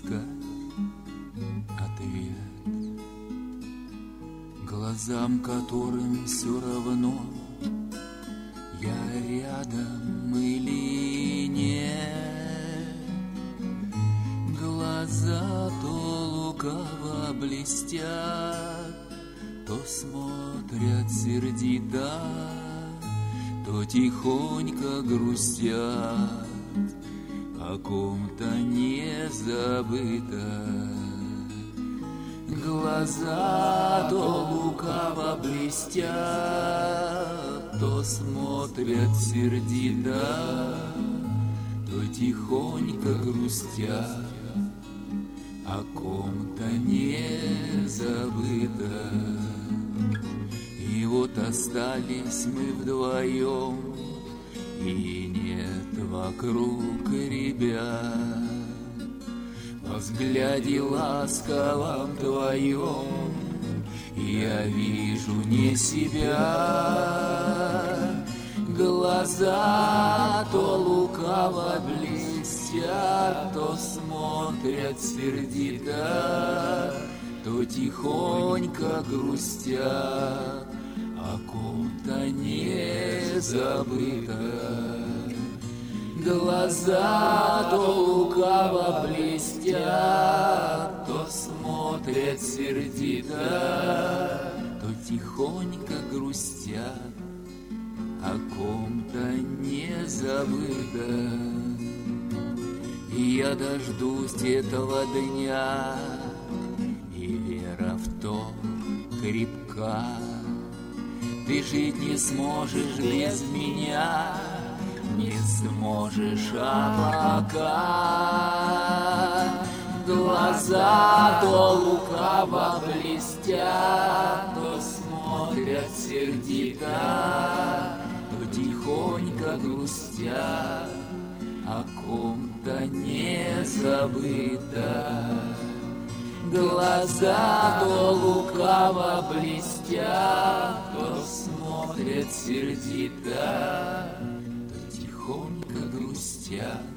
искать ответ глазам, которым все равно, я рядом или нет. Глаза то лукаво блестят, то смотрят сердито, то тихонько грустят, о ком-то не забыто. Глаза то лукаво блестят, то смотрят сердито, то тихонько грустят, о ком-то не забыто. И вот остались мы вдвоем, и нет вокруг ребят. Во взгляде ласковом твоем я вижу не себя. Глаза то лукаво блестят, то смотрят сердито, то тихонько грустят, о ком-то не забыто. Глаза то лукаво блестят, то смотрят сердито, то тихонько грустят, о ком-то не забыто. И я дождусь этого дня, и вера в то крепка. Ты жить не сможешь без меня, не сможешь, а пока. Глаза то лукаво блестят, то смотрят сердито, то тихонько грустят, о ком-то не забыто. Глаза то лукаво блестят, то смотрят сердито, то тихонько грустят,